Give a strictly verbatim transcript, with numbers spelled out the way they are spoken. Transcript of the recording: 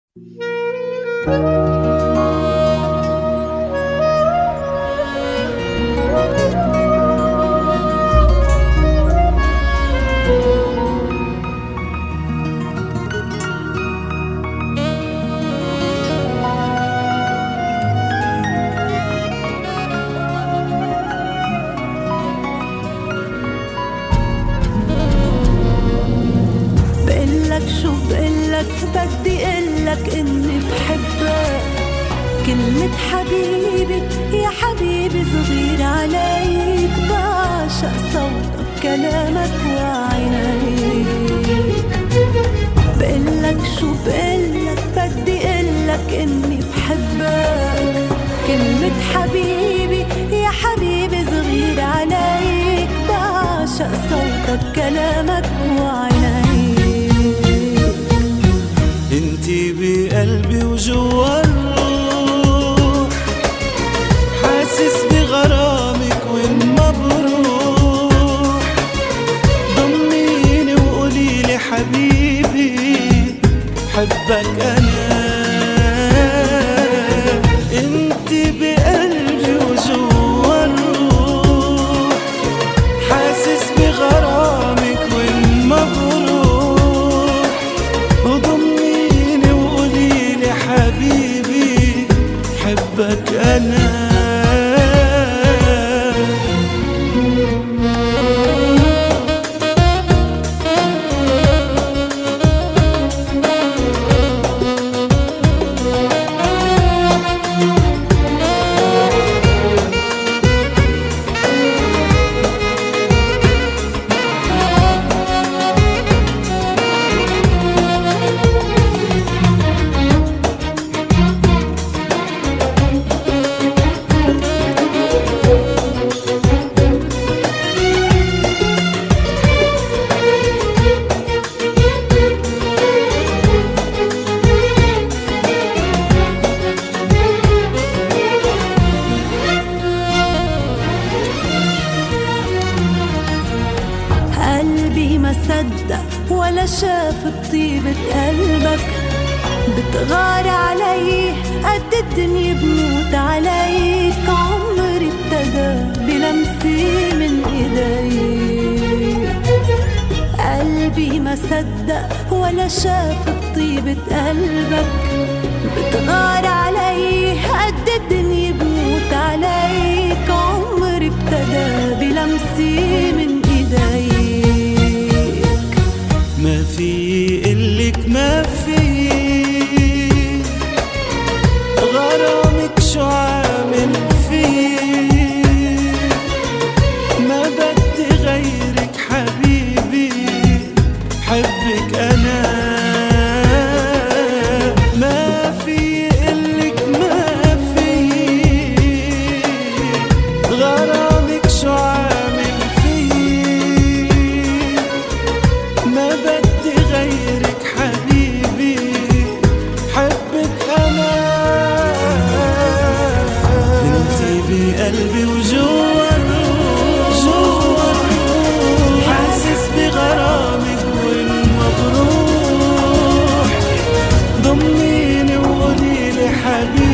شو بقلك بدي قلك إني بحبك. كلمة حبيبي يا حبيبي صغير عليك، بعشق صوتك كلامك وعينيك. بقلك شو بقلك بدي قلك إني بحبك. كلمة حبيبي يا حبيبي صغير عليك، بعشق صوتك كلامك وعينيك. انتي بقلبي وجوا الروح، حاسس بغرامك وين ما بروح. ضميني وقوليلي حبيبي حبك انا. انتي بقلبي وجوا الروح، حاسس بغرامك وين ما بروح. وضميني وقوليلي حبيبي حبك أنا. ما صدق ولا شاف بطيبة قلبك. بتغار علي قد الدنيا بموت عليك. عمري ابتدى بلمسي من ايديك. قلبي ما صدق ولا شاف بطيبة قلبك. بتغار علي قد الدنيا بموت عليك. عمري ابتدى بلمسي من ايديك. ما في قلك ما في غرامك شو عامل فيه. ما بدي غيرك حبيبي حبك أنا. ما في قلك ما في غرامك شو عامل فيه. ما بدي غيرك حبيبي حبك أنا. انتي بقلبي وجوا الروح، حاسس بغرامك وين ما بروح. ضميني وقوليلي حبيبي